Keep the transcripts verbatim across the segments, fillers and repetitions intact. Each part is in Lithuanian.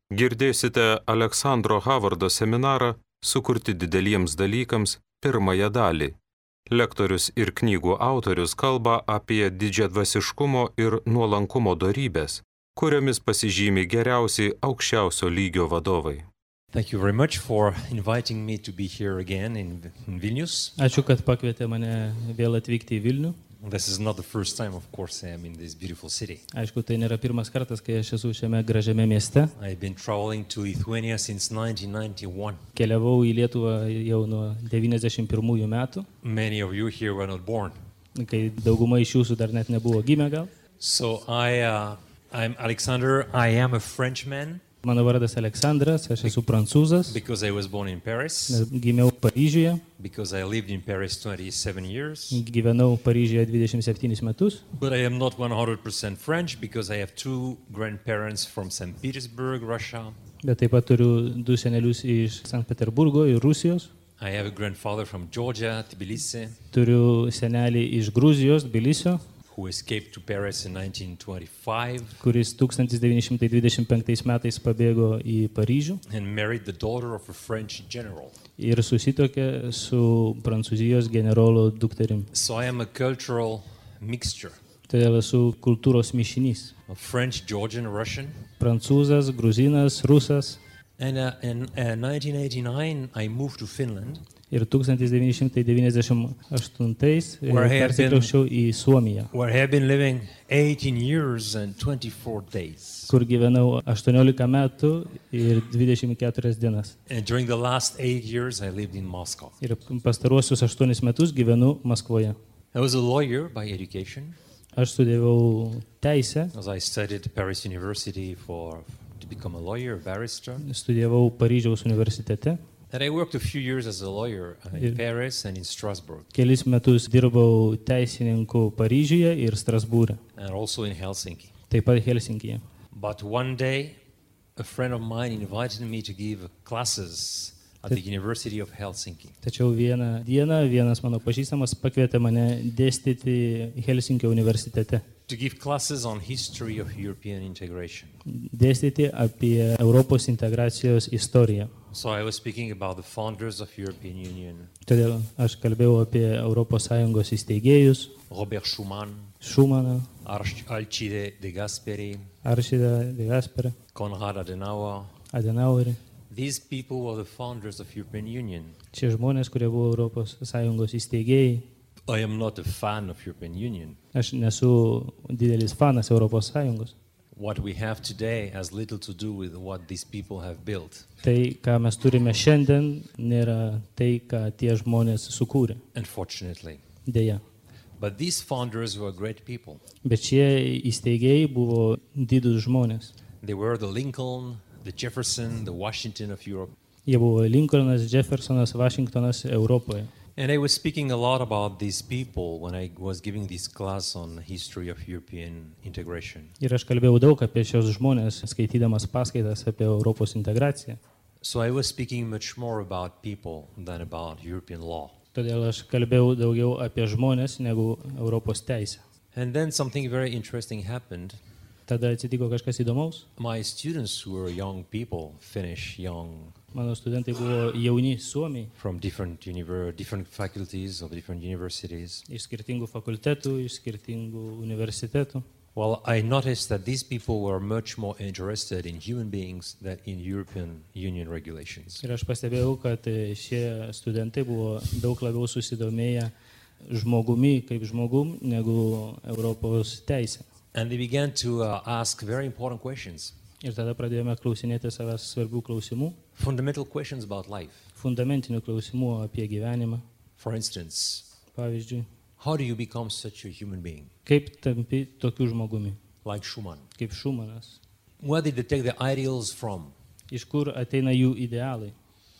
Girdėsite Aleksandro Havardo seminarą Sukurti dideliems dalykams pirmąją dalį. Lektorius ir knygų autorius kalba apie didžiadvasiškumo ir nuolankumo dorybės, kuriomis pasižymi geriausiai aukščiausio lygio vadovai. Thank you very much for inviting me to be here again in, in Vilnius. Ačiū, kad pakvietė mane vėl atvykti į Vilnių. This is not the first time, of course, I am in this beautiful city. Aišku, tai nėra pirmas kartas, kai aš esu šiame gražiame mieste. I've been traveling to Lithuania since nineteen ninety-one. Keliavau į Lietuvą jau nuo devyniasdešimt pirmųjų metų, Many of you here were not born. kai dauguma iš jūsų dar net nebuvo gimę gal. So I, uh, I'm Alexander. I am a Frenchman Mano vardas Aleksandras, aš esu prancūzas, because I was born in Paris, nes gimiau Paryžiuje, because I lived in Paris twenty-seven years. gyvenau Paryžiuje dvidešimt septynis metus, But I am not one hundred percent French because I have two grandparents from Saint Petersburg, Russia. bet taip pat turiu du senelius iš Sankt Peterburgo ir Rusijos, I have a grandfather from Georgia, Tbilisi, turiu senelį iš Gruzijos, Tbilisio, who escaped to Paris in nineteen twenty-five kuris tūkstantis devyni šimtai dvidešimt penktais metais pabėgo į Paryžių and married the daughter of a French general. ir susituokė su Prancūzijos generolo dukterim. So I am a cultural mixture Todėl esu kultūros mišinys. of French, Georgian, Russian. Prancūzas, gruzinas, rusas. And uh, in uh, nineteen eighty-nine, I moved to Finland, Ir tūkstantis devyni šimtai devyniasdešimt aštuntais Where I have been- persikrauščiau į Suomiją, where I have been living eighteen years and twenty-four days. kur gyvenau aštuoniolika metų ir dvidešimt keturias dienas. And during the last eight years, I lived in Moscow. Ir pastaruosius aštuonis metus gyvenu Maskvoje. I was a lawyer by education, Aš studijavau teisę, as I studied at Paris University for to become a lawyer, a barrister. studijavau Paryžiaus universitete. And I worked a few years as a lawyer uh, in Yeah. Paris and in Strasbourg, Kelis metus dirbau teisininku Paryžiuje ir Strasbūre, and also in Helsinki. taip pat Helsinkyje. But one day, a friend of mine invited me to give classes at the University of Helsinki. Tačiau vieną dieną vienas mano pažįstamas pakvietė mane dėstyti Helsinkio universitete. To give classes on history of European integration. Dėstyti apie Europos integracijos istoriją. So I was speaking about the founders of European Union, Todėl aš kalbėjau apie Europos Sąjungos įsteigėjus, Robert Schuman, Šumaną, Arch- Alcide de Gasperi, Aršidą de Gasperą, Konrad Adenauer. Adenauerį. These people were the founders of European Union. Šie žmonės, kurie buvo Europos Sąjungos įsteigėjai. I am not a fan of European Union. Aš nesu didelis fanas Europos Sąjungos. What we have today has little to do with what these people have built. Tai, ką mes turime šiandien, nėra tai, ką tie žmonės sukūrė. Unfortunately. Deja. But these founders were great people. Bet šie įsteigėjai buvo didūs žmonės. They were the Lincoln, the Jefferson, the Washington of Europe. Jie buvo Lincolnas, Jeffersonas, Vašingtonas Europoje. And I was speaking a lot about these people when I was giving this class on history of European integration. Ir aš kalbėjau daug apie šios žmonės, skaitydamas paskaitas apie Europos integraciją. So I was speaking much more about people than about European law. Todėl aš kalbėjau daugiau apie žmonės negu Europos teisę. And then something very interesting happened. Tada atsitiko kažkas įdomaus. My students who were young people, Finnish young, Mano studentai buvo jauni suomiai from different univer- different faculties of different universities. iš skirtingų fakultetų, iš skirtingų universitetų. Well, I noticed that these people were much more interested in human beings than in European Union regulations. Ir aš pastebėjau, kad šie studentai buvo daug labiau susidomėję žmogumi kaip žmogum negu Europos teisė. And they began to uh, ask very important questions, Ir tada pradėjome klausinėti savęs svarbių klausimų, fundamental questions about life. fundamentinių klausimų apie gyvenimą. For instance, Pavyzdžiui, how do you become such a human being, kaip tampi tokiu žmogumi, like Schumann? kaip Šumanas? Where did they take the ideals from? Iš kur ateina jų idealai?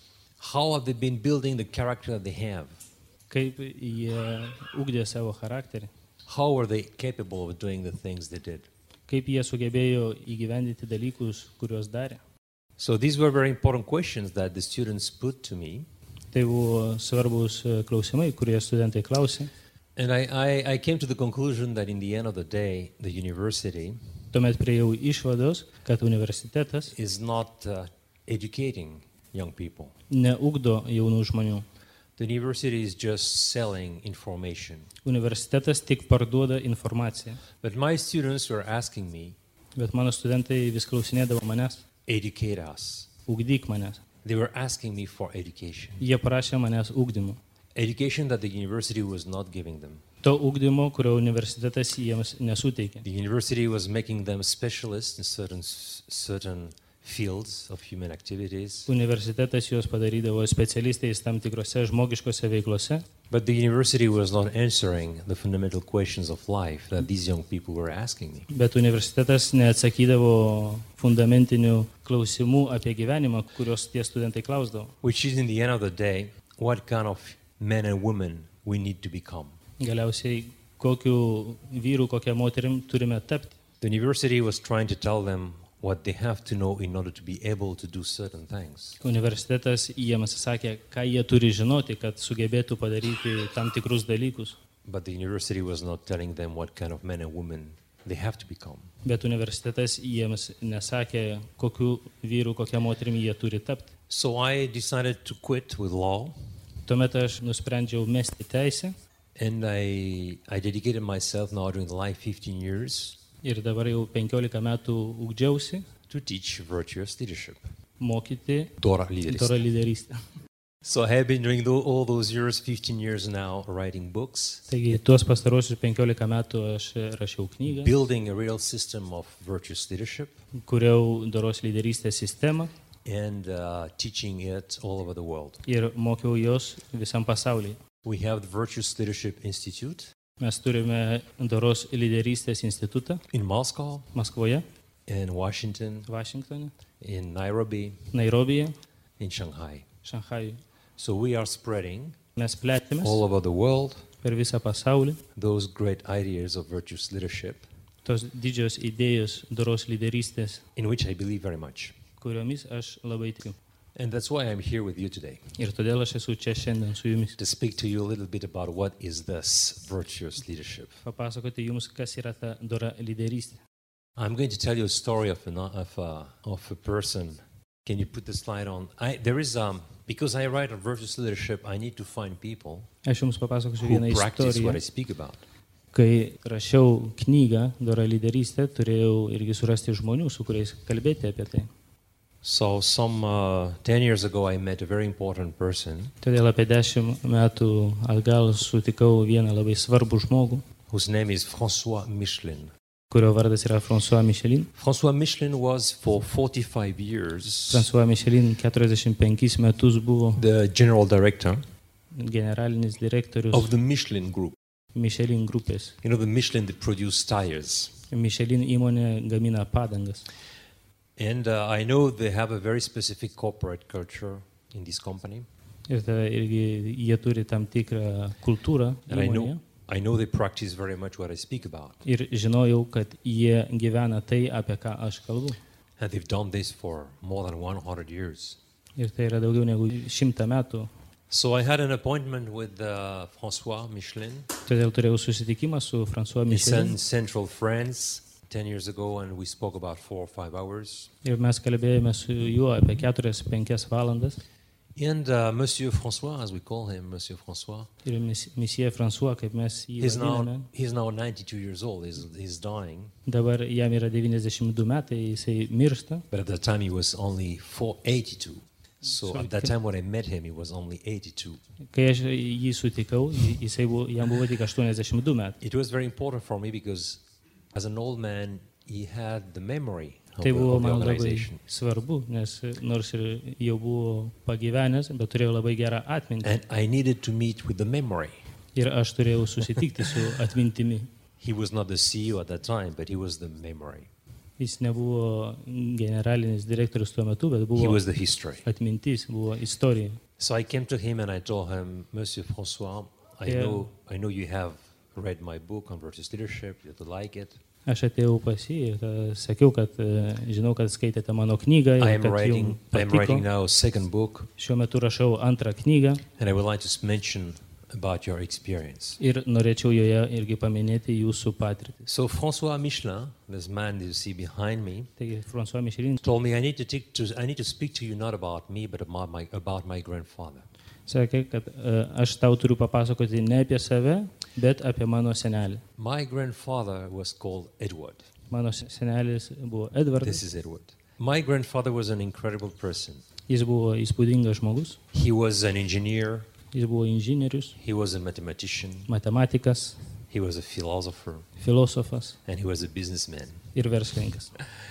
How have they been building the character that they have? Kaip jie ugdė savo charakterį? How were they capable of doing the things they did? Kaip jie sugebėjo įgyvendinti dalykus, kuriuos darė? So these were very important questions that the students put to me. Tai buvo svarbus e, klausimai, kurie studentai klausė. And I, I, I came to the conclusion that in the end of the day, the university Tuomet priejau išvados, kad universitetas is not uh, educating young people. neugdo jaunų žmonių. The university is just selling information. Universitetas tik parduoda informaciją. But my students were asking me, Bet mano studentai vis klausinėdavo manęs, educate us. ugdyk manęs. They were asking me for education. Jie prašė manęs ugdymo. Education that the university was not giving them. To ugdymo, kurio universitetas jiems nesuteikė. The university was making them specialists in certain certain fields of human activities. Universitetas juos padarydavo specialistais tam tikrose žmogiškose veiklose, But the university was not answering the fundamental questions of life that these young people were asking me. bet universitetas neatsakydavo fundamentinių klausimų apie gyvenimą, kuriuos tie studentai klausdavo. Which is, in the end of the day, what kind of men and women we need to become. Galiausiai, kokiu vyru, kokia moterim turime tapti. The university was trying to tell them what they have to know in order to be able to do certain things. Universitetas jiems sakė, ką jie turi žinoti, kad sugebėtų padaryti tam tikrus dalykus. But the university was not telling them what kind of men and women they have to become. Bet universitetas jiems nesakė, kokiu vyru, kokia moterim jie turi tapti. So I decided to quit with law, Tuomet aš nusprendžiau mesti teisę and I, I dedicated myself now during the last fifteen years ir dabar jau penkiolika metų ugdžiausi to teach virtuous leadership. mokyti Dora leadership. dorą lyderystę. So I have been during tho- all those years, fifteen years now, writing books, Taigi tuos pastarosius penkiolika metų aš rašiau knygą, building a real system of virtuous leadership, kuriau doros lyderystės sistemą and uh, teaching it all over the world. ir mokiau jos visam pasaulyje. We have the Virtuous Leadership Institute Mes turime doros lyderystės institutą in Moscow, Maskvoje, in Washington, Vašingtone, in Nairobi, Nairobije, in Shanghai. Šanchajuje. So we are spreading Mes plėtėmės all over the world per visą pasaulį those great ideas of virtuous leadership, tos didžios idėjos doros lyderystės, in which I believe very much. kuriomis aš labai tikiu. And that's why I'm here with you today, Ir todėl aš esu čia šiandien su jumis. to speak to you a little bit about what is this virtuous leadership. Papasakoti jums, kas yra ta dora lyderystė. I'm going to tell you a story of, an, of, a, of a person. Can you put the slide on? I, there is, um, because I write on virtuous leadership, I need to find people Aš jums papasakosiu vieną who practice what I istoriją. speak about. Kai rašiau knygą Dora lyderystė, turėjau irgi surasti žmonių, su kuriais kalbėti apie tai. So some uh, ten years ago, I met a very important person Todėl apie dešimt metų atgal sutikau vieną labai svarbų žmogų, whose name is François Michelin. kurio vardas yra François Michelin. François Michelin was for forty-five years François Michelin keturiasdešimt penkis metus buvo the general director generalinis direktorius of the Michelin Group. Michelin grupės. You know, the Michelin that produce tires. Michelin įmonė gamina padangas. And uh, I know they have a very specific corporate culture in this company. Ir tada irgi jie turi tam tikrą kultūrą And I įmonėje. know, I know they practice very much what I speak about. Ir žinojau, kad jie gyvena tai, apie ką aš kalbu. And they've done this for more than one hundred years. Ir tai yra daugiau negu šimtą metų. So I had an appointment with uh, François Michelin. Todėl turėjau susitikimą su François He's in Michelin. central France ten years ago, and we spoke about four or five hours. Ir mes kalbėjome su juo apie keturias penkias valandas. And uh, Monsieur François, as we call him, Monsieur François, Ir mis- misija François, kaip mes jį he's now, vadiname, he's now ninety-two years old. He's, he's dying. dabar jam yra devyniasdešimt du metai, jisai miršta. But at that time, he was only four, eighty-two. So Sorry, at that can- time when I met him, he was only eighty-two. Kai aš jį sutikau, j- jisai buvo, jam buvo tik aštuoniasdešimt du metai. It was very important for me because as an old man, he had the memory of Tai the, buvo of the man labai organization. svarbu, nes nors ir jau buvo pagyvenęs, bet turėjau labai gerą atmintį. And I needed to meet with the memory. Ir aš turėjau susitikti su atmintimi. He was not the C E O at that time, but he was the memory. Jis nebuvo generalinis direktorius tuo metu, bet He buvo was the history. atmintis, buvo istorija. So I came to him and I told him, Monsieur François, I Yeah. know, I know you have read my book on virtuous leadership, you like it. Aš atėjau pas jį ir tada sakiau, kad e, žinau, kad skaitėte mano knygą I ir am kad writing, jums I am writing patiko. now a second book, Šiuo metu rašau antrą knygą and I would like to mention about your experience. Ir norėčiau joje irgi paminėti jūsų patirtį. So François Michelin, this man you see behind me, Taigi, François Michelin told me I need to, take to I need to speak to you not about me but about my about my grandfather. sakė, kad uh, aš tau turiu papasakoti ne apie save, bet apie mano senelį. My grandfather was called Edward. Mano senelis buvo Edvardas. This is Edward. My grandfather was an incredible person. Jis buvo įspūdingas žmogus. He was an engineer, Jis buvo inžinierius, he was a mathematician, matematikas, he was a philosopher, filosofas and he was a businessman. ir verslininkas.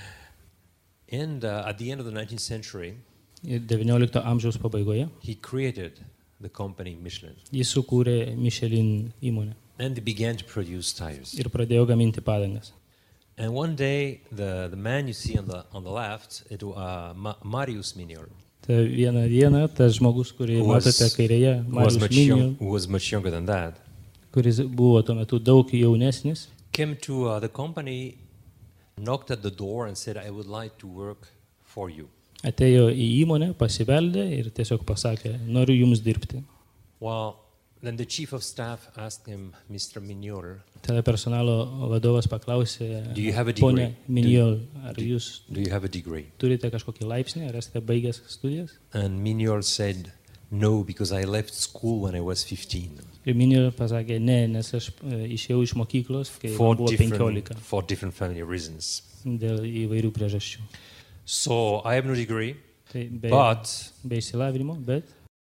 And uh, at the end of the nineteenth century, Ir devyniolikto amžiaus pabaigoje he created the company Michelin, jis sukūrė Michelin įmonę and they began to produce tires. ir pradėjo gaminti padangas. And one day, the, the man you see on the on the left, it was uh, Ma- Marius Miniol, Ta vieną dieną tas žmogus, kurį Who was- matote kairėje, who was Marius much Minio, young, who was much younger than that, kuris buvo tuo metu daug jaunesnis, came to uh, the company, knocked at the door, and said, "I would like to work for you." atėjo į įmonę, pasibeldė ir tiesiog pasakė, noriu jums dirbti. Well, then the chief of staff asked him, "Mister Miniol, Tada personalo vadovas paklausė, Do you have a degree? ponė Minijol, ar jūs do you have a degree?" turite kažkokį laipsnį, ar esate baigęs studijas? And Miniol said, "No, because I left school when I was fifteen." Ir Minijol pasakė, ne, nes aš e, išėjau iš mokyklos, kai man For buvo different, penkiolika, for different family reasons. dėl įvairių priežasčių. So I have no degree, Tai be, but be išsilavinimo, bet,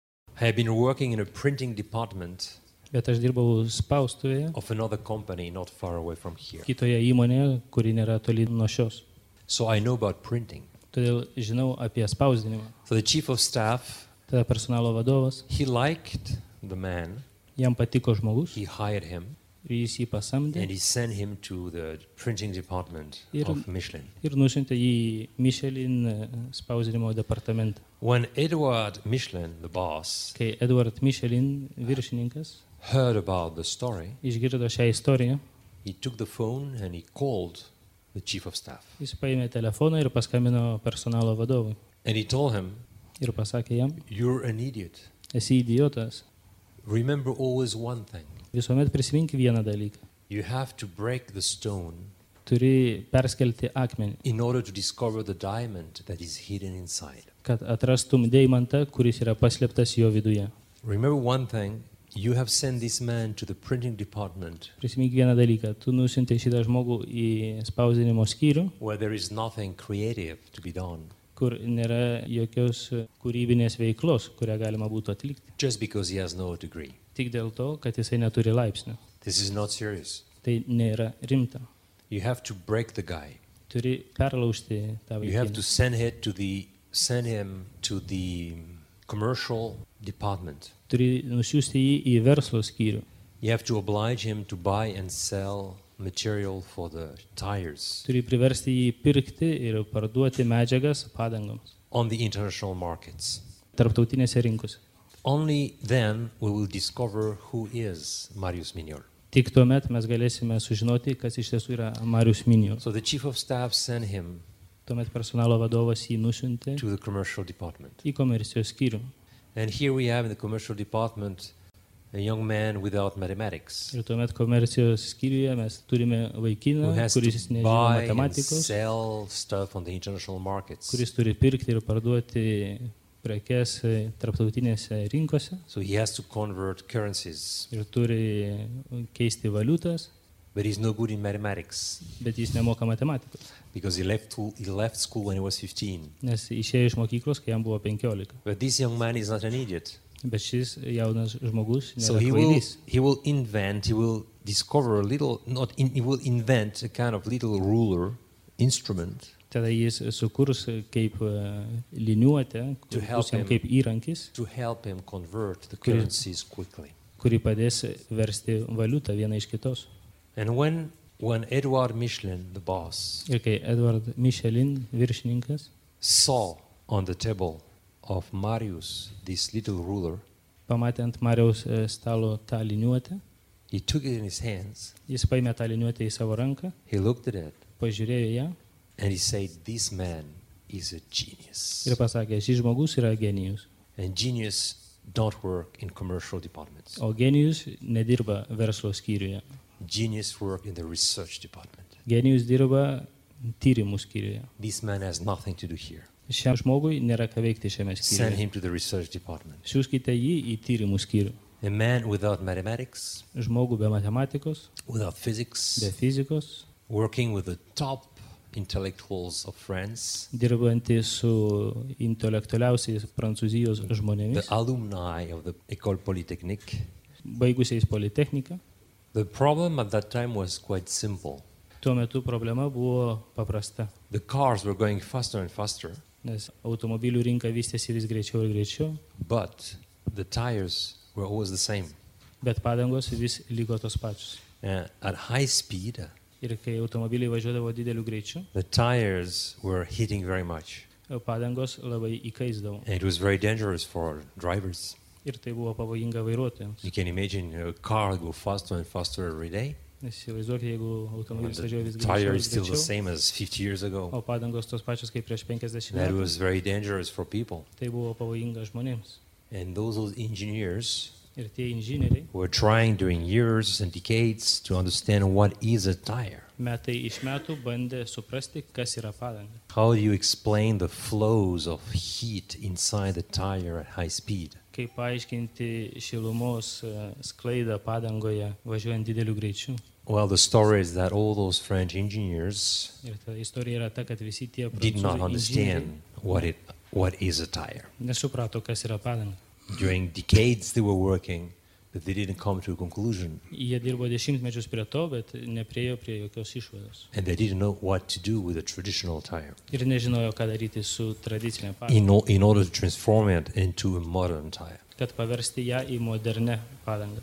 I have been working in a printing department bet aš dirbau spaustuvėje, of another company not far away from here. kitoje įmonėje, kuri nėra toli nuo šios. So I know about printing. Todėl žinau apie spausdinimą. So the chief of staff, Tada personalo vadovas, he liked the man, jam patiko žmogus he hired him, ir jis jį pasamdė and he sent him to the printing department Ir- of Michelin. ir nusiuntė jį į Michelin e, spausdinimo departamentą. When Edward Michelin, the boss, Kai Edward Michelin viršininkas heard about the story, išgirdo šią istoriją, he took the phone and he called the chief of staff. jis paėmė telefoną ir paskambino personalo vadovui And he told him, ir pasakė jam, "You're an idiot. esi idiotas, Remember always one thing. visuomet prisimink vieną dalyką. You have to break the stone Turi perskelti akmenį, in order to discover the diamond that is hidden inside." kad atrastum deimantą, kuris yra paslėptas jo viduje. Remember one thing, you have sent this man to the printing department Prisimink vieną dalyką, tu nusiuntei šitą žmogų į spausdinimo skyrių, where there is nothing creative to be done, kur nėra jokios kūrybinės veiklos, kurią galima būtų atlikti. just because he has no degree. Tik dėl to, kad jisai neturi laipsnio. This is not serious. Tai nėra rimta. You have to break the guy. Turi perlaužti tą You have to vaikiną. send him to the send him to the commercial department. Turi nusiųsti jį į verslo skyrių. You have to oblige him to buy and sell material for the tires Turi priversti jį pirkti ir parduoti medžiagas padangoms on the international markets. tarptautinėse rinkose. Only then we will discover who is Marius Miniol. Tik tuomet mes galėsime sužinoti, kas iš tiesų yra Marius Minijol. So the chief of staff sent him Tuomet personalo vadovas jį nusiuntė to the commercial department. į komercijos skyrių. And here we have in the commercial department a young man without mathematics Ir tuomet komercijos skyriuje mes turime who vaikiną, has kuris to nežino buy and matematikos, sell stuff on the international markets. kuris turi pirkti ir parduoti prekes e, tarptautinėse rinkose So he has to convert currencies, ir turi keisti valiutas, but he's no good in mathematics bet jis nemoka matematikos, because he left, to, he left school when he was fifteen. nes išėjo iš mokyklos, kai jam buvo penkiolika. But this young man is not an idiot. Bet šis jaunas žmogus So nėra he will, kvailys. he will invent, he will discover a little, not in, he will invent a kind of little ruler instrument Tada jis sukurs kaip e, liniuotę, To kur help bus jam him. kaip įrankis, to help him convert the Could- currencies quickly. kuri padės versti valiutą vieną iš kitos. And when, when Edward Michelin, the boss, Ir kai Edward Michelin, viršininkas, saw on the table of Marius this little ruler, pamatė ant Mariaus e, stalo tą liniuotę, he took it in his hands, jis paėmė tą liniuotę į savo ranką, he looked at it, pažiūrėjo ją and he said, "This man is a genius." ir pasakė, šis žmogus yra genijus. And genius don't work in commercial departments. O genijus nedirba verslo skyriuje. Genius work in the research department. Genijus dirba tyrimų skyriuje. This man has nothing to do here. Šiam žmogui nėra ką veikti šiame Send skyriuje. him to the research department. Siųskite jį į tyrimų skyrių. A man without mathematics, Žmogų be matematikos, without physics, be fizikos, working with the top intellectuals of France, dirbantį su intelektualiausiais Prancūzijos the žmonėmis, alumni of the École Polytechnique. baigusiais politechniką. The problem at that time was quite simple. Tuo metu problema buvo paprasta, The cars were going faster and faster, nes automobilių rinka vystėsi vis greičiau ir greičiau, but the tires were always the same. bet padangos vis liko tos pačios. Uh, at high speed, Ir kai automobiliai važiuodavo dideliu greičiu, the tires were hitting very much. padangos labai įkaisdavo. And it was very dangerous for drivers. Ir tai buvo pavojinga vairuotojams. You can imagine a car go faster and faster every day. Nes įsivaizduokite, jeigu And automobilis važiuoja vis the greičiau, tire ir is still the greičiau, same as fifty years ago. o padangos tos pačios kaip prieš penkiasdešimt That metų, was very dangerous for people. tai buvo pavojinga žmonėms. And those, those engineers Ir tie inžinieriai were trying during years and decades to understand what is a tire. metai iš metų bandė suprasti, kas yra padanga. How do you explain the flows of heat inside the tire at high speed? Kaip paaiškinti šilumos e, sklaidą padangoje važiuojant dideliu greičiu. Well, the story is that all those French engineers Ir ta istorija yra ta, kad visi tie did not prancūzų inžinieriai understand what it what is a tire. nesuprato, kas yra padanga. During decades they were working, but they didn't come to a conclusion, Jie dirbo dešimtmečius prie to, bet nepriejo prie jokios išvados. and they didn't know what to do with a traditional tire Ir nežinojo, ką daryti su tradicinė padanga, in, o- in order to transform it into a modern tire. kad paversti ją į modernę padangą.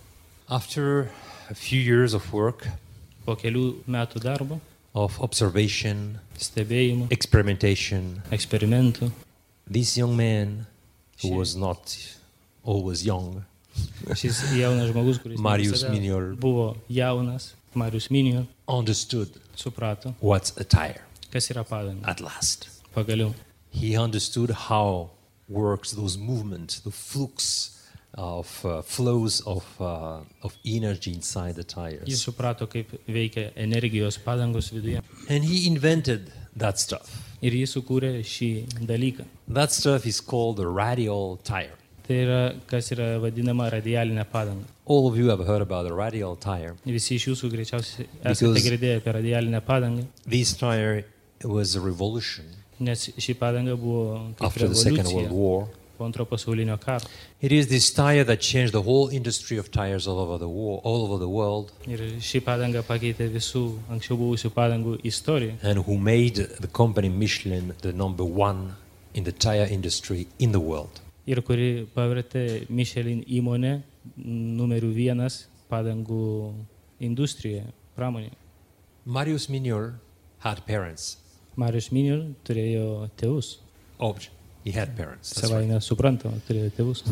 After a few years of work, Po kelių metų darbo, of observation, stebėjimų, experimentation, eksperimentų, this young man, who was not always young, šis jaunas žmogus, kuris ne Marius visada Minior. buvo jaunas, Marius Minior, understood suprato, what's a tire kas yra padanga. at last. Pagaliau. He understood how works those movements, the flux of uh, flows of, uh, of energy inside the Jis tires. suprato, kaip veikia energijos padangos viduje. And he invented that stuff. Ir jis sukūrė šį dalyką. That stuff is called the radial tire. Tai yra, kas yra vadinama radialinė padanga. All of you have heard about the radial tire. Visi iš jūsų greičiausiai Because- esate girdėję apie radialinę padangą, This tire was a revolution nes ši padanga buvo kaip after the Second World revoliucija War. po antro pasaulinio karo. It is this tire that changed the whole industry of tires all over the war, all over the world, Ir ši padanga pakeitė visų anksčiau buvusių padangų istoriją. and who made the company Michelin the number one in the tire industry in the world. Ir kuri pavertė Michelin įmonę numeriu vienas padangų industrijoje, pramonėje. Marius Minior had parents. Marius Minior turėjo tėvus. Oh, he had parents. That's right. Savaime suprantama, turėjo tėvus.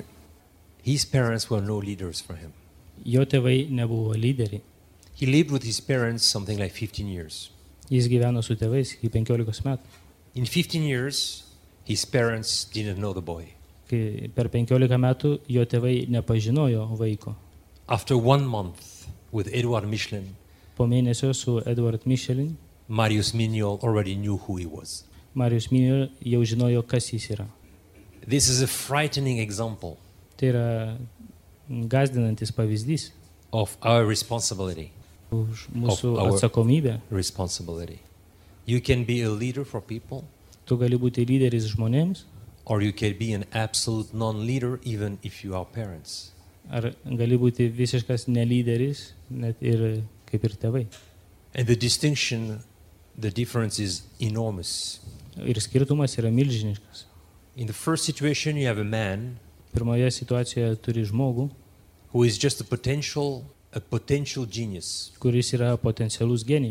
His parents were no leaders for him. Jo tėvai nebuvo lyderiai. He lived with his parents something like fifteen years. Jis gyveno su tėvais iki penkiolikos metų. In fifteen years, his parents didn't know the boy. Kai per penkiolika metų jo tėvai nepažinojo vaiko. After one month with Edouard Michelin, Po mėnesio su Edward Michelin, Marius Minior already knew who he was. Marius Minior jau žinojo, kas jis yra. This is a frightening example Tai yra gazdinantis pavyzdys of our responsibility. už mūsų Of our- atsakomybę. Responsibility. You can be a leader for people, Tu gali būti lyderis žmonėms, or you can be an absolute non-leader even if you are parents. ar gali būti visiškas nelyderis, net ir kaip ir tėvai. And the distinction, the difference is enormous. Ir skirtumas yra milžiniškas. In the first situation, you have a man Pirmoje situacijoje turi žmogų, who is just a potential, a potential genius. kuris yra potencialus genijus.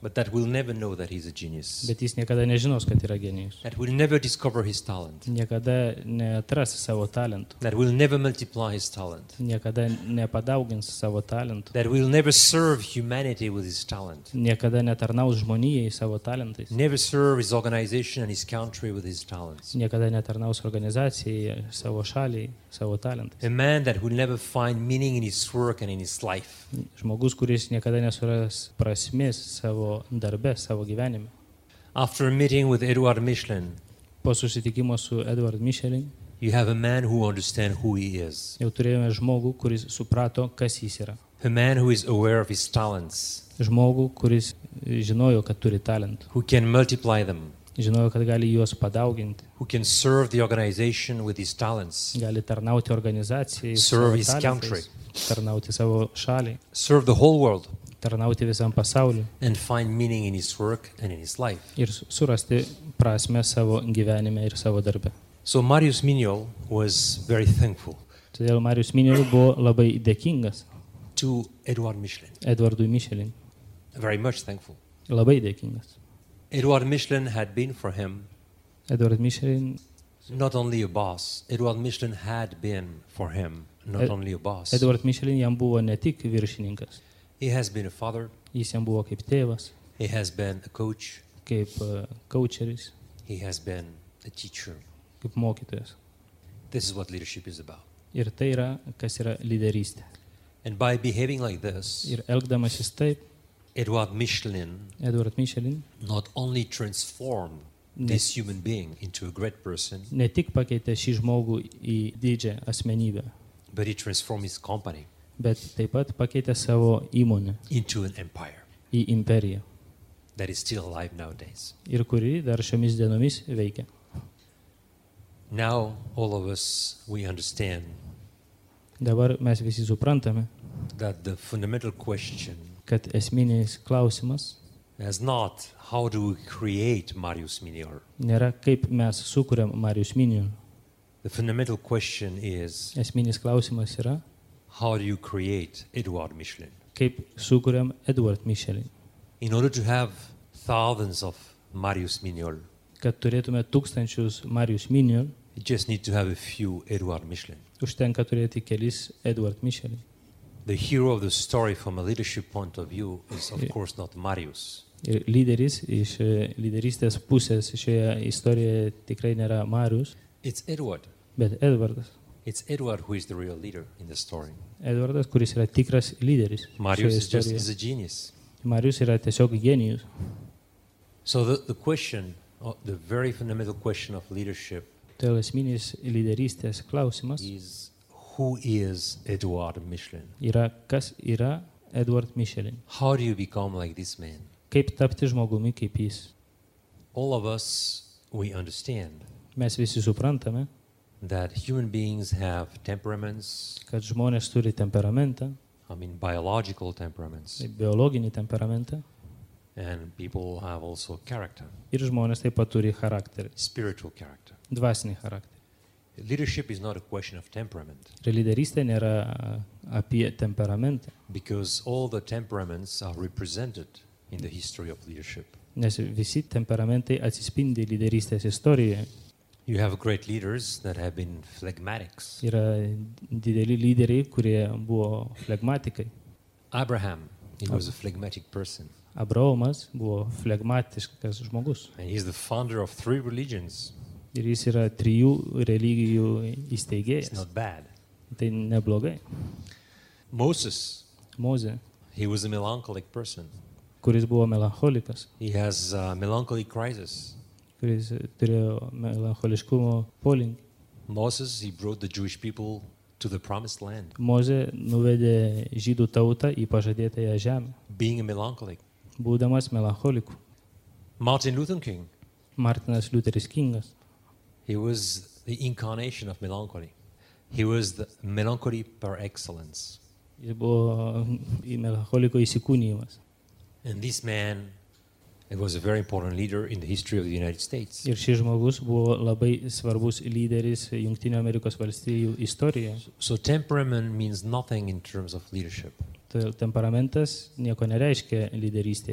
but that will never know that he's a genius. bet jis niekada nežinos, kad yra genijus. That will never discover his talent. Niekada neatras savo talentų. That will never multiply his talent. Niekada nepadaugins savo talentų. That will never serve humanity with his talent. Niekada netarnaus žmonijai savo talentais. Never serve his organization and his country with his talents. Niekada netarnaus organizacijai, savo šaliai, savo talentais. A man that will never find meaning in his work and in his life. Žmogus, kuris niekada nesuras prasmės savo darbe, savo gyvenime. After a meeting with Edward Michelin, Po susitikimo su Edward Michelin you have a man who understands who he is. jau turėjome žmogų, kuris suprato, kas jis yra. A man who is aware of his talents, Žmogų, kuris žinojo, kad turi talentų. who can multiply them, Žinojo, kad gali juos padauginti. who can serve the organization with his talents, Gali tarnauti organizacijai, Serve savo his talentais, country. tarnauti savo šaliai, serve the whole world, tarnauti visam pasauliu and find meaning in his work and in his life. ir surasti prasme savo gyvenime ir savo darbe. So Marius Mignol was very thankful Todėl Marijus Minėlius buvo labai dėkingas to Edward Michelin, Edwardui Michelin. very much thankful. Labai dėkingas. Edward Michelin had been for him Edward Michelin, not only a boss, Edward Michelin had been for him not Ed- only a boss. Edward Michelin jam buvo ne tik viršininkas, He has been a father, jis jam buvo kaip tėvas, he has been a coach, kaip uh, coacheris, he has been a teacher. kaip mokytojas. This is what leadership is about. Ir tai yra, kas yra lyderystė. And by behaving like this, Ir elgdamasis taip, Edward Michelin Edward Michelin not only transformed this human being into a great person, ne tik pakeitė šį žmogų į didžią asmenybę, but he transformed his company bet taip pat pakeitė savo įmonę into an empire į imperiją. that is still alive nowadays. Ir kuri dar šiomis dienomis veikia. Now, all of us, we understand Dabar mes visi suprantame, that the fundamental question kad esminis klausimas is not how do we create Marius Mignol. nėra, kaip mes sukūrėm Marijus Minėlių. The fundamental question is Esminis klausimas yra, how do you create Edward Michelin? kaip sukūrėm Edward Michelin. In order to have thousands of Marius Mignol, Kad turėtume tūkstančius Marijus Minėlių, you just need to have a few Edward Michelin. užtenka turėti kelis Edward Michelin. The hero of the story from a leadership point of view is of course not Marius. Ir lyderis iš e, lyderystės pusės šioje istorijoje tikrai nėra Marijus, It's Edward. bet Edvardas. It's Edward who is the real leader in the story. Edvardas, kuris yra tikras lyderis Marius šioje is just istorijoje. is a genius. Marijus yra tiesiog genijus. So the, the question, uh, the very fundamental question of leadership Todėl esminis lyderystės klausimas is who is Edward Michelin? yra, kas yra Edward Michelin. How do you become like this man? Kaip tapti žmogumi kaip jis. All of us, we understand Mes visi suprantame, that human beings have temperaments, kad žmonės turi temperamentą, I mean biological temperaments, biologinį temperamentą and people have also character, ir žmonės taip pat turi charakterį, spiritual character. dvasinį charakterį. Leadership is not a question of temperament Ir lyderystė nėra a, apie temperamentą, because all the temperaments are represented in the history of leadership. nes visi temperamentai atsispindi lyderystės istorijoje. You have great leaders that have been phlegmatics. Yra dideli lyderiai, kurie buvo flegmatikai. Abraham, he was a phlegmatic person, Abraomas buvo flegmatiškas žmogus. and he's the founder of three religions. Ir jis yra trijų religijų It's įsteigėjas. not bad. Tai neblogai. Moses, Mozė, he was a melancholic person. kuris buvo melancholikas, He has a melancholy crisis. kuris turėjo melancholiškumo polinkį. Moses, he brought the Jewish people to the promised land. Mozė nuvedė žydų tautą į pažadėtąją žemę, Being a melancholic. būdamas melancholiku. Martin Luther King, Martinas Liuteris Kingas, he was the incarnation of melancholy. He was the melancholy par excellence. jis buvo į melancholiko įsikūnymas. And this man, it was a very important leader in the history of the United States. Ir šis žmogus buvo labai svarbus lyderis Jungtinių Amerikos valstijų istorijoje. So temperament means nothing in terms of leadership. Todėl temperamentas nieko nereiškia lyderystėje.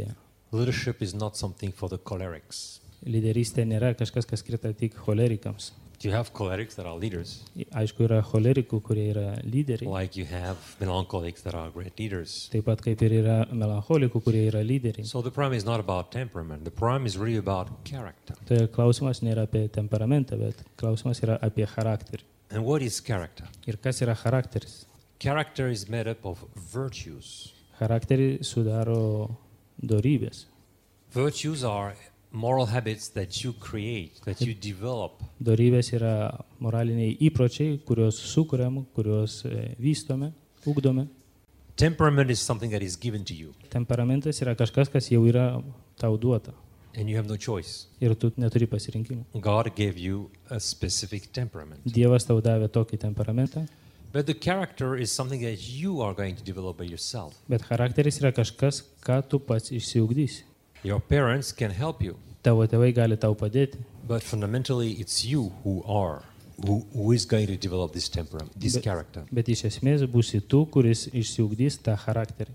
Leadership is not something for the cholerics. Lyderystė nėra kažkas, kas skirta tik cholerikams. You have cholerics that are leaders, Aišku, yra cholerikų, kurie yra lyderiai. like you have melancholics that are great leaders. Taip pat kaip ir yra melancholikų, kurie yra lyderiai. So the problem is not about temperament. The problem is really about character. Tai klausimas nėra apie temperamentą, bet klausimas yra apie charakterį. And what is character? Ir kas yra charakteris? Character is made up of virtues. Charakterį sudaro dorybės. Virtues are moral habits that you create, that you develop. Dorybės yra moraliniai įpročiai, kuriuos sukuriam, kuriuos e, vystome, ugdome. Temperament is something that is given to you, Temperamentas yra kažkas, kas jau yra tau duota and you have no choice. ir tu neturi pasirinkimų. God gave you a specific temperament. Dievas tau davė tokį temperamentą, But the character is something that you are going to develop by yourself. bet charakteris yra kažkas, ką tu pats išsiugdysi. Your parents can help you, Tavo tėvai gali tau padėti, but fundamentally it's you who are, who, who is going to develop this temperament, this But- character. bet iš esmės būsi tu, kuris išsiugdys tą charakterį.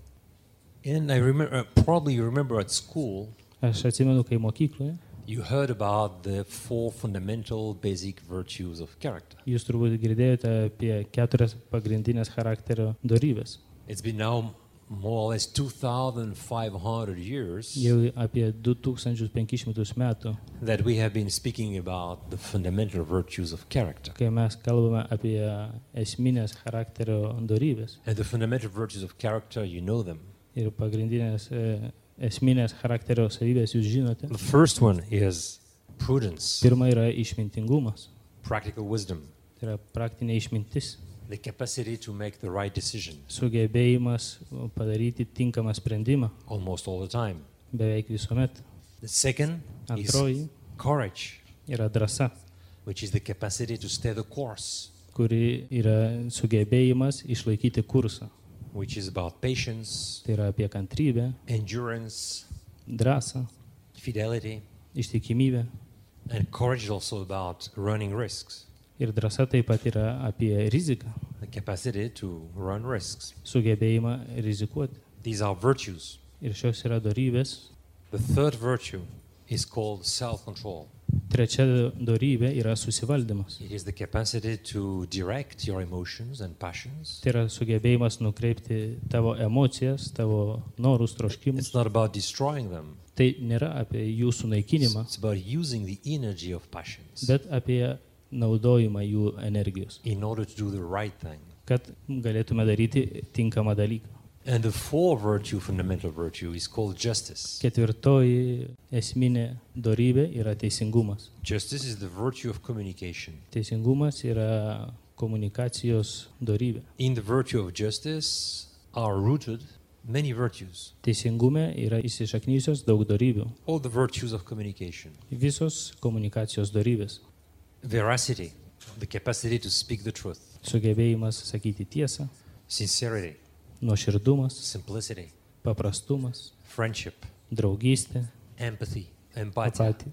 And I remember, uh, probably you remember at school, Aš atsimenu, kai mokykloje, you heard about the four fundamental basic virtues of character. jūs turbūt girdėjote apie keturias pagrindinės charakterio dorybės. It's been now more or less two thousand five hundred years Jau apie du tūkstančius penkis šimtus metų, that we have been speaking about the fundamental virtues of character. kai mes kalbame apie esminės charakterio dorybės And the fundamental virtues of character, you know them. ir pagrindinės e, esminės charakterio savybės jūs žinote. The first one is prudence, Pirma yra išmintingumas, practical wisdom, tai yra praktinė išmintis, the capacity to make the right decision sugebėjimas padaryti tinkamą sprendimą almost all the time. beveik visuomet. The second is Antroji courage, yra drąsa, which is the capacity to stay the course, kuri yra sugebėjimas išlaikyti kursą. which is about patience, Tai yra apie kantrybę, endurance, drąsą, fidelity, ištikimybę. and courage is also about running risks, Ir drąsa taip pat yra apie riziką, the capacity to run risks. sugebėjimą rizikuoti. These are virtues. Ir šios yra dorybės. The third virtue is called self-control. Trečia dorybė yra susivaldymas. It is the capacity to direct your emotions and passions. Tai yra sugebėjimas nukreipti tavo emocijas, tavo norus, troškimus. It's not about destroying them. Tai nėra apie jų sunaikinimą, It's about using the energy of passions bet apie naudojimą jų energijos, in order to do the right thing. kad galėtume daryti tinkamą dalyką. And the fourth virtue, fundamental virtue, is called justice. Ketvirtoji esminė dorybė yra teisingumas. Justice is the virtue of communication. Teisingumas yra komunikacijos dorybė. In the virtue of justice are rooted many virtues. Teisingume yra įsišaknyjusios daug dorybių. All the virtues of communication. Visos komunikacijos dorybės. Veracity, the capacity to speak the truth. Sugebėjimas sakyti tiesą, Sincerity, nuoširdumas, simplicity, paprastumas, friendship, draugystė, empathy, empathy, empatija,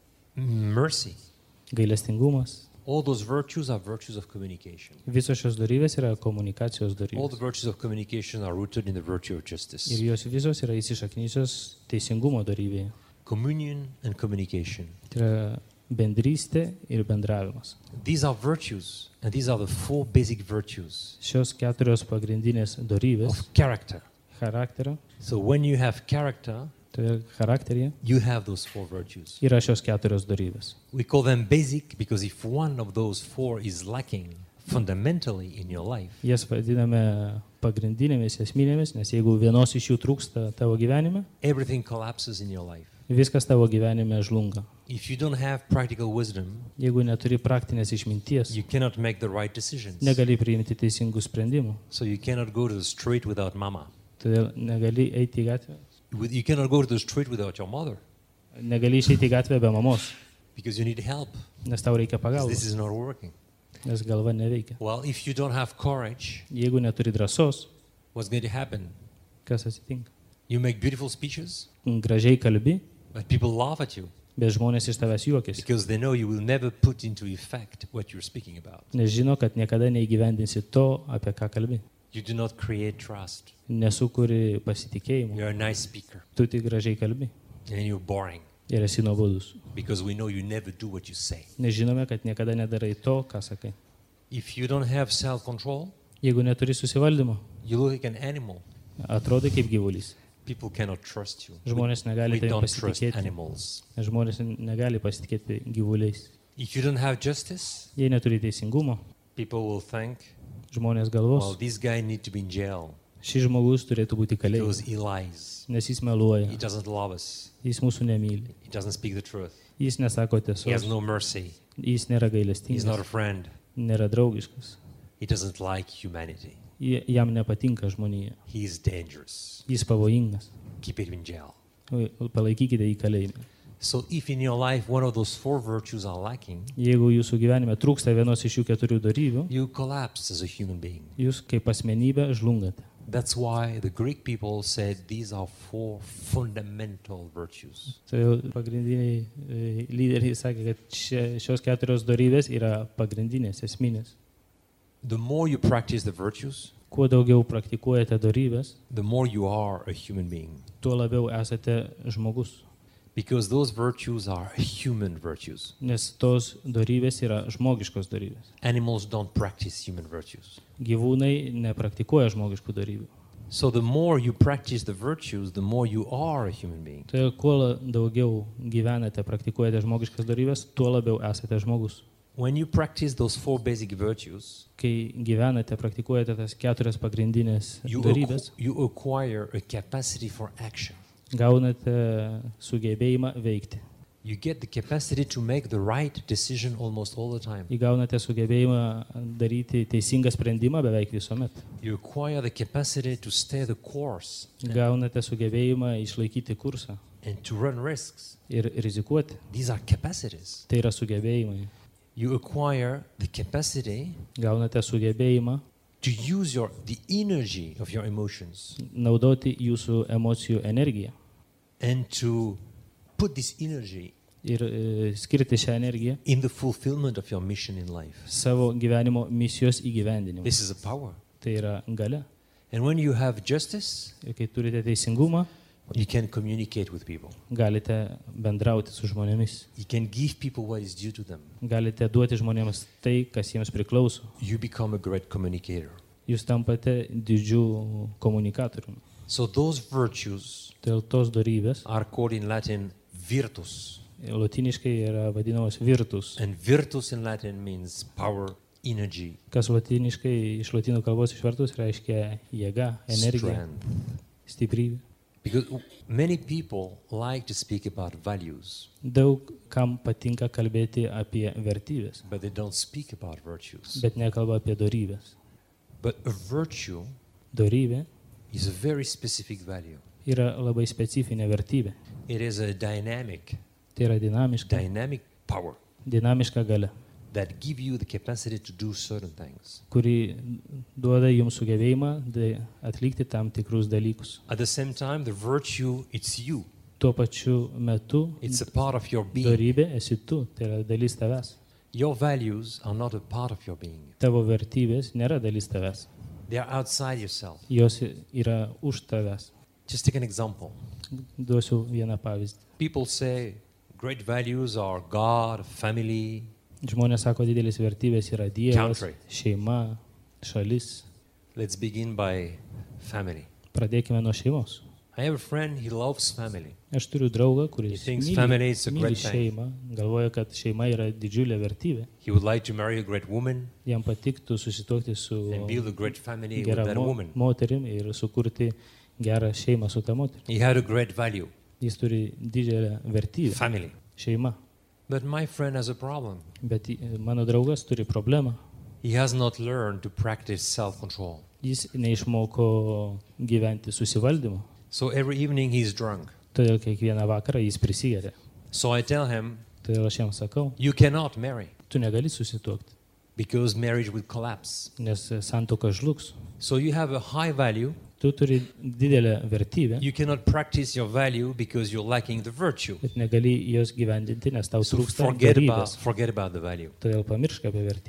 mercy. gailestingumas. All those virtues are virtues of communication. Visos šios dorybės yra komunikacijos All the dorybės. virtues of communication are rooted in the virtue of justice. Ir jos visos yra įsišaknyjusios teisingumo dorybėje. Communion and communication. Tai yra bendrystė ir bendravimas. These are virtues, and these are the four basic virtues Šios keturios pagrindinės dorybės of character. charakterio, So when you have character, tai yra charakteryje you have those four virtues. yra šios keturios dorybės. We call them basic because if one of those four is lacking fundamentally in your life, Jas vadiname pagrindinėmis esminėmis, nes jeigu vienos iš jų trūksta tavo gyvenime, everything collapses in your life. viskas tavo gyvenime žlunga. If you don't have practical wisdom, Jeigu neturi praktinės išminties, you cannot make the right decisions. negali priimti teisingų sprendimų. So you cannot go to the street without mama. Todėl negali eiti į gatvę, With- You cannot go to the street without your mother negali išeiti į gatvę be mamos, because you need help. nes tau reikia 'Cause pagalbos, this is not working. nes galva neveikia. Well, if you don't have courage, Jeigu neturi drąsos, what's going to happen? kas atsitinka? You make beautiful speeches, Gražiai kalbi, but people laugh at you bet žmonės iš tavęs juokiasi, because they know you will never put into effect what you're speaking about. nes žino, kad niekada neįgyvendinsi to, apie ką kalbi. You do not create trust. nesukuri pasitikėjimo. You're a nice speaker, Tu tik gražiai kalbi and you're boring ir esi nuobodus. because we know you never do what you say. Nežinome, kad niekada nedarai to, ką sakai. If you don't have self-control, Jeigu neturi susivaldymo, you look like an animal. atrodai kaip gyvulys. People cannot trust you. Žmonės negali We tavim don't trust pasitikėti. animals. Žmonės negali pasitikėti gyvuliais. If you don't have justice, Jei neturi teisingumo, people will think, žmonės well, galvos, this guy needs to be in jail šis žmogus turėtų būti because kalėjime, he lies. nes jis meluoja, He doesn't love us. jis mūsų nemyli, He doesn't speak the truth. jis nesako He has tiesos, no mercy. jis nėra He's not a gailestingas, friend. nėra draugiškas, He doesn't like humanity. Ji- jam nepatinka žmonija, He is dangerous. jis pavojingas, Keep him in jail. palaikykite jį kalėjime. So if in your life one of those four virtues are lacking, Jeigu jūsų gyvenime trūksta vienos iš šių keturių darybių, you collapse as a human being. jūs kaip asmenybė žlungate. That's why the Greek people said these are four fundamental virtues. Tai pagrindiniai e, lyderiai sakė, kad šia, šios keturios darybės yra pagrindinės, esminės. The more you practice the virtues, Kuo daugiau praktikuojate darybės, the more you are a human being. tuo labiau esate žmogus. Because those virtues are human virtues. Nes tos darybės yra žmogiškos darybės. Animals don't practice human virtues. Gyvūnai nepraktikuoja žmogiškų darybių. So the more you practice the virtues, the more you are a human being. Tai kuo la- daugiau gyvenate, praktikuojate žmogiškas darybės, tuo labiau esate žmogus. When you practice those four basic virtues, Kai gyvenate, praktikuojate tas keturias pagrindinės you, darybės, acqu- you acquire a capacity for action. gaunate sugebėjimą veikti. You get the capacity to make the right decision almost all the time. Įgaunate sugebėjimą daryti teisingą sprendimą beveik visuomet. You acquire the capacity to stay the course Gaunate sugebėjimą išlaikyti kursą and to run risks. ir rizikuoti. These are capacities. Tai yra sugebėjimai. You acquire the capacity Gaunate sugebėjimą to use your the energy of your emotions naudoti jūsų emocijų energiją and to put this energy ir e, skirti šią energiją in the fulfillment of your mission in life. savo gyvenimo misijos įgyvendinimui. This is a power. Tai yra galia. And when you have justice, Ir kai turite teisingumą, you can communicate with people. galite bendrauti su žmonėmis. You can give people what is due to them. Galite duoti žmonėms tai, kas jiems priklauso. You become a great communicator. Jūs tampate didžių komunikatoriumi. So those virtues Dėl tos darybės, are called in Latin virtus. lotiniškai yra vadinamos virtus, And virtus in Latin means power, energy, kas lotiniškai iš lotynų kalbos išvertus reiškia jėga, energija, strength. stiprybė. Because many people like to speak about values, Daug kam patinka kalbėti apie vertybės, but they don't speak about virtues. bet nekalba apie darybės. But a virtue Darybė is a very specific value. yra labai specifinė vertybė. It is a dynamic, Tai yra dinamiška, dynamic power dinamiška galia, that give you the capacity to do certain things. kuri duoda jums sugebėjimą da- atlikti tam tikrus dalykus. At the same time, the virtue, it's you. Tuo pačiu metu It's a part of your being. darybė esi tu, tai yra dalis tavęs. Your values are not a part of your being. Tavo vertybės nėra dalis tavęs, They are outside yourself. jos yra už tavęs. Just take an example. Duosiu vieną pavyzdį. People say great values are God, family. Žmonės sako, didelis vertybės yra Dievas, Country. šeima, šalis. Let's begin by family. Pradėkime nuo šeimos. I have a friend, he loves family. Aš turiu draugą, He kuris thinks family is a myli, great myli thing. šeimą, galvoja, kad šeima yra didžiulė vertybė. He would like to marry a great woman Jam patiktų susituokti su and build a great family with gera that mo woman. moterim ir sukurti gerą šeimą su ta moterim. He had a great value, Jis turi didelę vertybę. family. Šeima. But my friend has a problem. Bet i- mano draugas turi problemą. He has not learned to practice self-control. Jis neišmoko gyventi susivaldymo. So every evening he's drunk. Todėl kiekvieną vakarą jis prisigeria. So I tell him, Todėl aš jam sakau, you cannot marry tu negali susituokti, because marriage will collapse. nes santuoka žlugs. So you have a high value. Tu turi didelę vertybę, You cannot practice your value because you're lacking the virtue. bet negali jos gyvendinti, nes tau So trūksta forget about, darybės. forget about the value. Todėl pamiršk apie vertybę.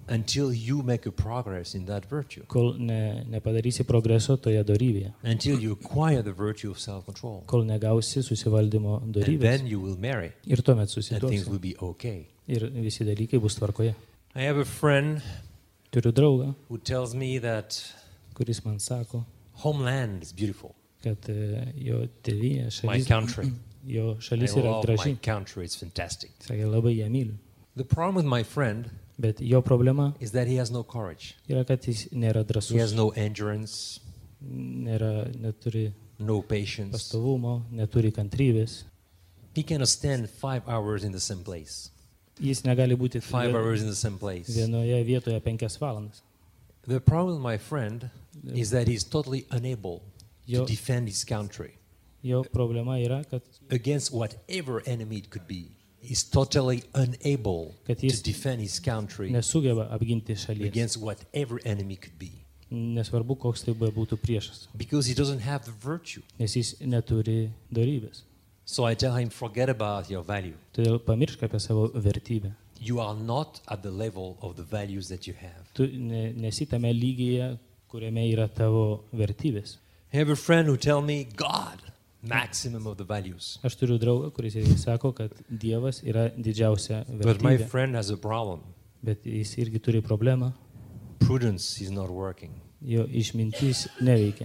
until you make a progress in that virtue, kol ne, nepadarysi progreso toje dorybėje, until you acquire the virtue of self-control. kol negausi susivaldymo And dorybės then you will marry, ir tuomet and things susituoksi will be okay. ir visi dalykai bus tvarkoje. I have a friend Turiu draugą, who tells me that kuris man sako, homeland is beautiful. kad e, jo tėvynė My šalis, country. jo I šalis yra love my graži. country. It's fantastic. Sakė, labai ją myliu. The problem with my friend Bet jo problema is that he has no courage. yra, kad jis nėra He has drąsus, no endurance, nėra, neturi no patience. pastovumo, neturi kantrybės. He cannot stand five hours in the same place. Jis negali būti Five vien- hours in the same place. vienoje vietoje penkias valandas. The problem with my friend is that he's totally unable to Jo, defend his country jo problema yra, kad, against whatever enemy it could be. He's totally unable Kad to jis defend his country nesugeba apginti šalies. against whatever enemy could be Nesvarbu, koks tai būtų priešas, because he doesn't have the virtue. nes jis neturi dorybės. So I tell him, forget about your value. Todėl pamiršk apie savo vertybę. You are not at the level of the values that you have. Tu ne, nesi tame lygyje, kuriame yra tavo vertybės. I have a friend who tell me, God, maximum of the values. Aš turiu draugą, kuris irgi sako, kad Dievas yra didžiausia But my vertybė, friend has a problem. bet jis irgi turi problemą, Prudence is not working. jo išmintis neveikia.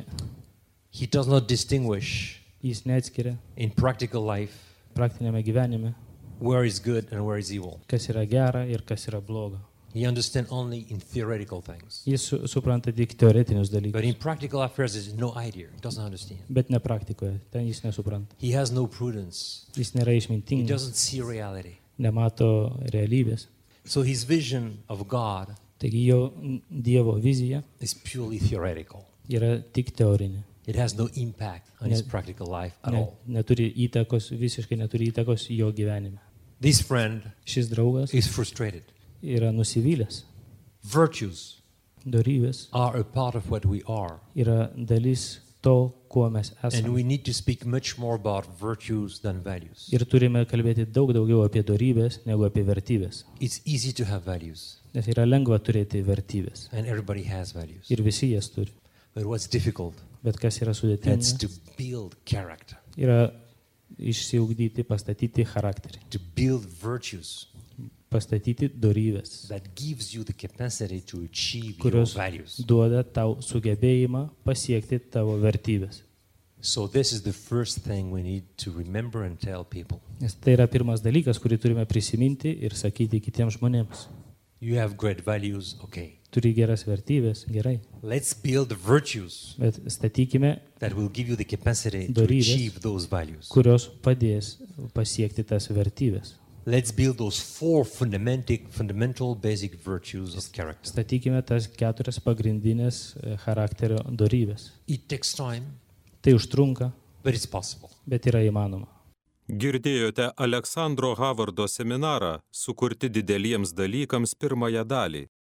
He does not distinguish Jis neatskiria in practical life praktinėme gyvenime, where is good and where is evil. kas yra gera ir kas yra bloga. He understands only in theoretical things. Jis su, supranta tik teoretinius But dalykus, in practical affairs, there's no idea. He doesn't understand. bet ne praktikoje, ten jis nesupranta. He has no prudence. Jis nėra He išmintingas, doesn't see reality. nemato realybės. So his vision of God Taigi jo Dievo vizija is purely theoretical. yra tik teorinė. It has no impact on his Ne- practical life at Ne, all. neturi įtakos, visiškai neturi įtakos jo gyvenime. This friend Šis draugas is frustrated. yra nusivylęs. Virtues Dorybės are a part of what we are. yra dalis to, kuo mes And esame. we need to speak much more about virtues than values. Ir turime kalbėti daug daugiau apie dorybės negu apie vertybės. It's easy to have values, Nes yra lengva turėti vertybės. and everybody has values. Ir visi jas turi. But what's difficult, Bet kas yra that's sudėtinga, to build character, yra išsiugdyti, pastatyti charakterį. to build virtues Pastatyti dorybės, that gives you the capacity to achieve your kurios values. duoda tau sugebėjimą pasiekti tavo vertybės. So this is the first thing we need to remember and tell people. Nes tai yra pirmas dalykas, kurį turime prisiminti ir sakyti kitiems žmonėms. You have great values, okay. Turi geras vertybės, gerai, Let's build the virtues bet statykime, that will give you the capacity to Dorybės. achieve those values. kurios padės pasiekti tas vertybės. Let's build those four fundamental, fundamental basic virtues of character. Statykime tas keturias pagrindinės e, charakterio dorybės. It takes time, Tai užtrunka, but it's possible. bet yra įmanoma. Girdėjote Aleksandro Havardo seminarą Sukurti dideliems dalykams pirmąją dalį.